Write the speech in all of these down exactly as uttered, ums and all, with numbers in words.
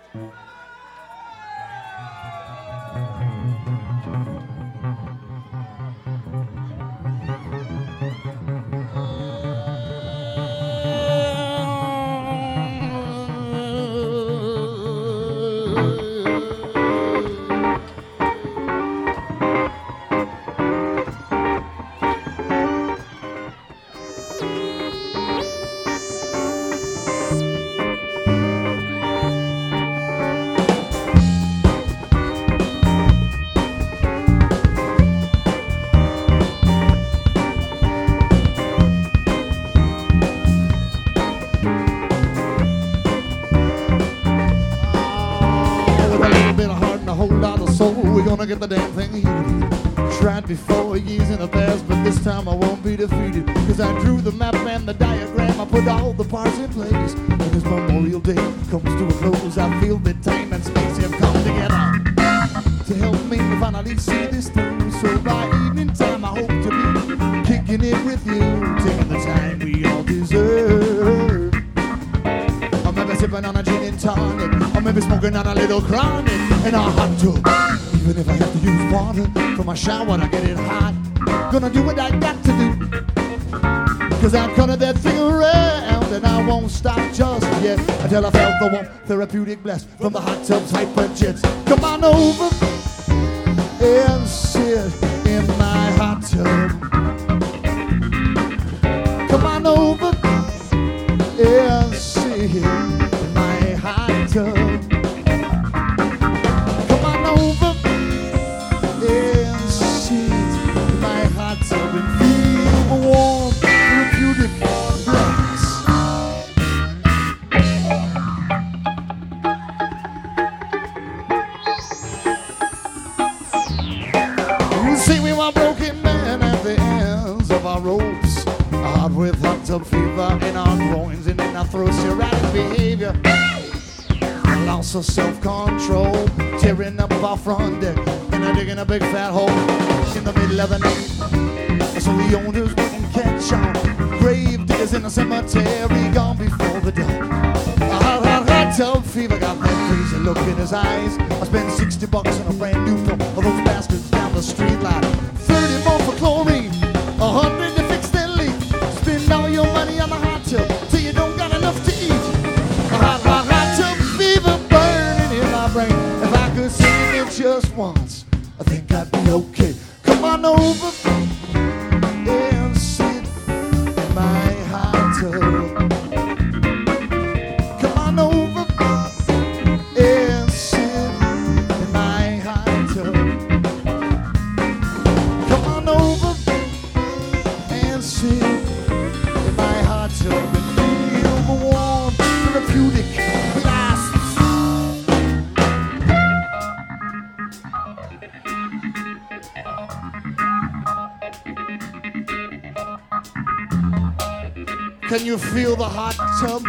Get the damn thing heated. Tried before years in the past, but this time I won't be defeated. Cause I drew the map and the diagram, I put all the parts in place. And as Memorial Day comes to a close, I feel that time and space have come together to help me finally see this through. So by evening time I hope to be kicking it with you, taking the time we all deserve. I maybe sipping on a gin and tonic, or maybe smoking on a little chronic in a hot tub. Even if I have to use water for my shower, I get it hot. Gonna do what I got to do, cause I've colored that thing around, and I won't stop just yet until I felt the warm therapeutic blast from the hot tub's hyper jets. Come on over and sit in my hot tub. Come on over and sit in my hot tub. Fever in our groins and in our throats, erratic behavior, loss of self-control, tearing up our front deck and a digging a big fat hole in the middle of the night. So the owners wouldn't catch on. Grave diggers in the cemetery, gone before the dawn. A hot, hot, hot tub fever got that crazy look in his eyes. I spent sixty bucks on a brand new pump of those bastards down the street line. thirty more for chlorine, a hundred to fix their leak. Spend all your money on the hot tub till you don't got enough to eat. A hot, hot, hot tub fever burning in my brain. If I could sing it just once, I think I'd be okay. Come on over and sit in my hot tub. Come on over and sit in my hot tub. Come on over and sit in my hot tub and feel the warm therapeutic blasts. Can you feel the hot tub?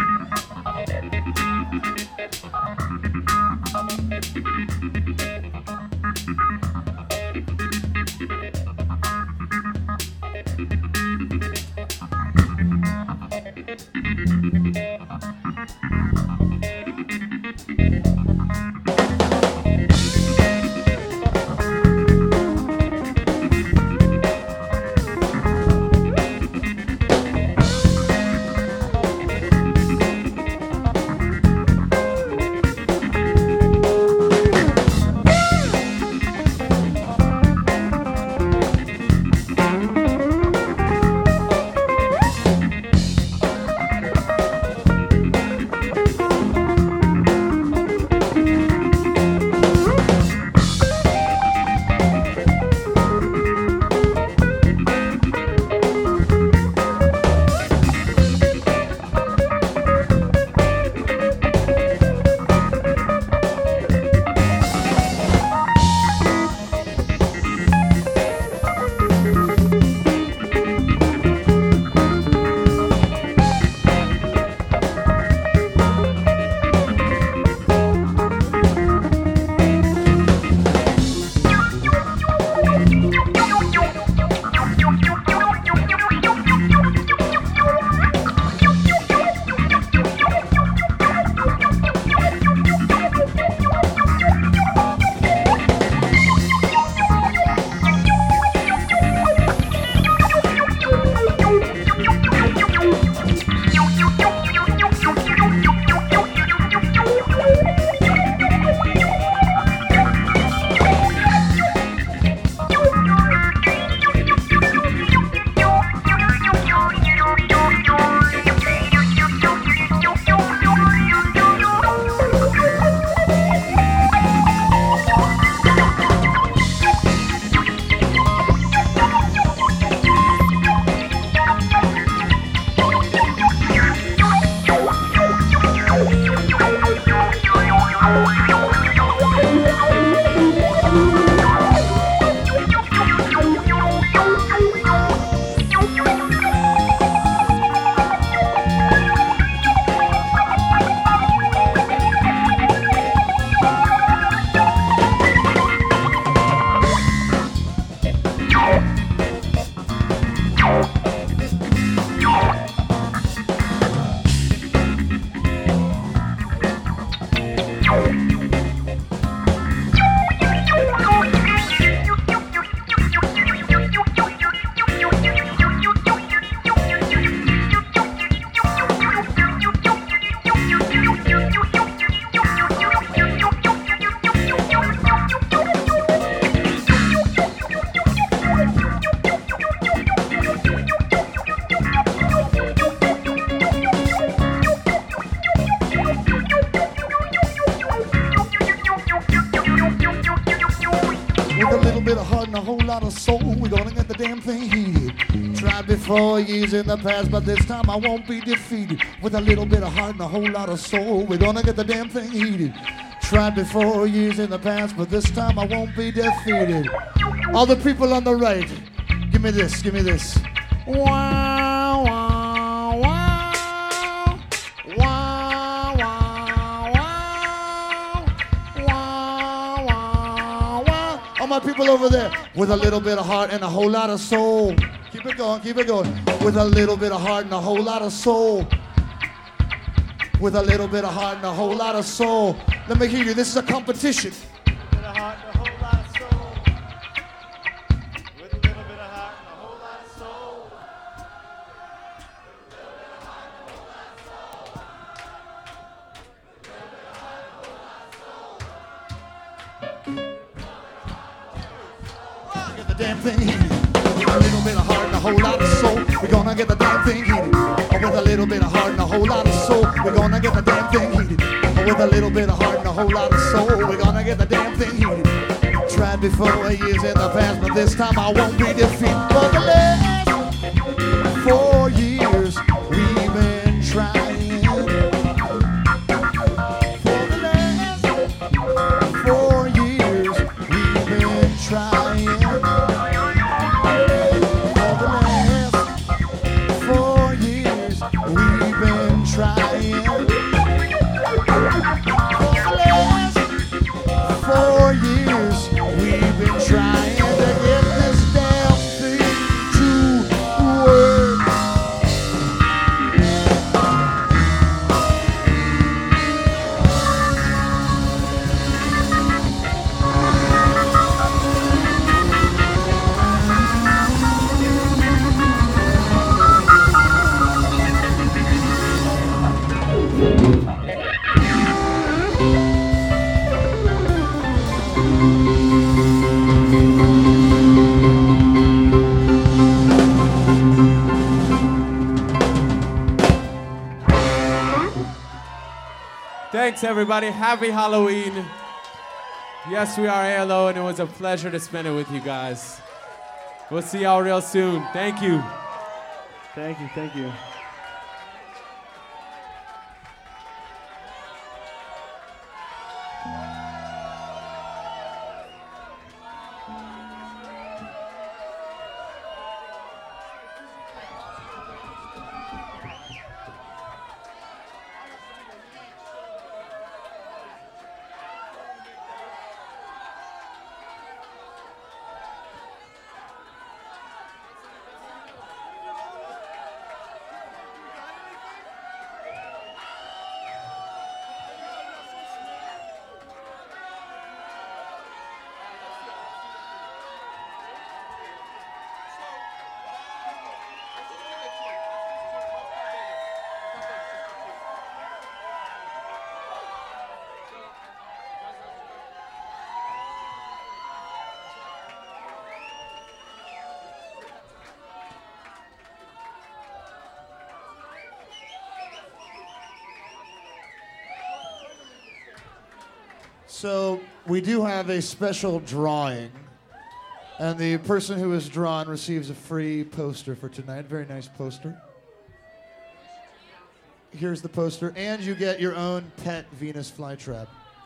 Four years in the past, but this time I won't be defeated. With a little bit of heart and a whole lot of soul, we're gonna get the damn thing heated. Tried before years in the past, but this time I won't be defeated. All the people on the right, give me this, give me this. Wow, wow, wow. Wow, wow, wow. Wow, wow, wow. All my people over there, with a little bit of heart and a whole lot of soul. Keep it going, keep it going. With a little bit of heart and a whole lot of soul. With a little bit of heart and a whole lot of soul. Let me hear you, this is a competition. With a bit of heart and a whole lot of soul. With a little bit of heart and a whole lot of soul. Get the damn thing heated. A little bit of heart and a whole lot of soul. We're gonna get the damn thing heated. Oh, with a little bit of heart and a whole lot of soul. We're gonna get the damn thing heated. Oh, with a little bit of heart and a whole lot of soul. We're gonna get the damn thing heated. Tried before years in the past, but this time I won't be defeated. For the last four years we've been trying. For the last four years we've been trying. Thanks, everybody. Happy Halloween. Yes, we are A L O, and it was a pleasure to spend it with you guys. We'll see y'all real soon. Thank you. Thank you, thank you. So we do have a special drawing, and the person who is drawn receives a free poster for tonight. Very nice poster. Here's the poster, and you get your own pet Venus flytrap.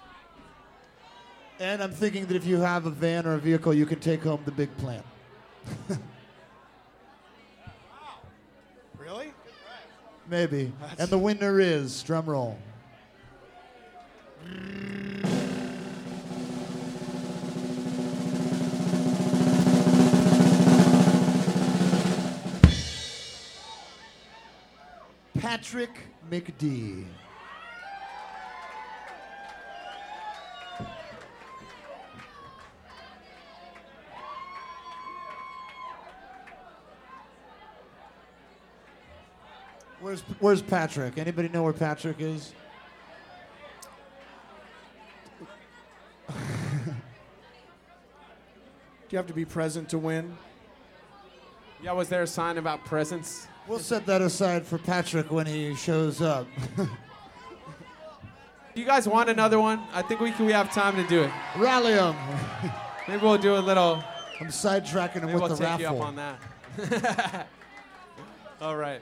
And I'm thinking that if you have a van or a vehicle, you can take home the big plant. Really? Maybe. That's... And the winner is, drum roll. Patrick McD. Where's Where's Patrick? Anybody know where Patrick is? Do you have to be present to win? Yeah, was there a sign about presents? We'll set that aside for Patrick when he shows up. Do you guys want another one? I think we can, we have time to do it. Rally him. Maybe we'll do a little. I'm sidetracking him Maybe with we'll the take raffle. you up on that. All right.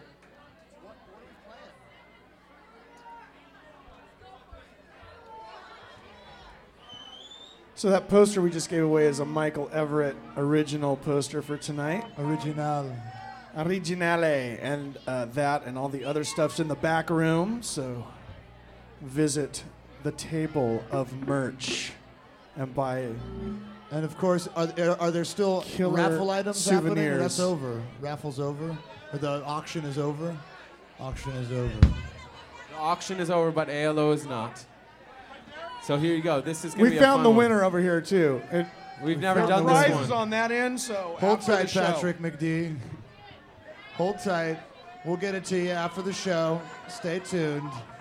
So that poster we just gave away is a Michael Everett original poster for tonight. Original. Originale. And uh, that and all the other stuff's in the back room. So visit the table of merch and buy And of course, are, are, are there still Killer raffle items happening? Or souvenirs. that's over. Raffle's over. Or the auction is over. Auction is over. The auction is over, but A L O is not. So here you go. This is gonna We be a found fun the one. winner over here too. It, We've never found done the this prize winner. is one. on that end, so Hold after the tight, show- Patrick McD. Hold tight. We'll get it to you after the show. Stay tuned.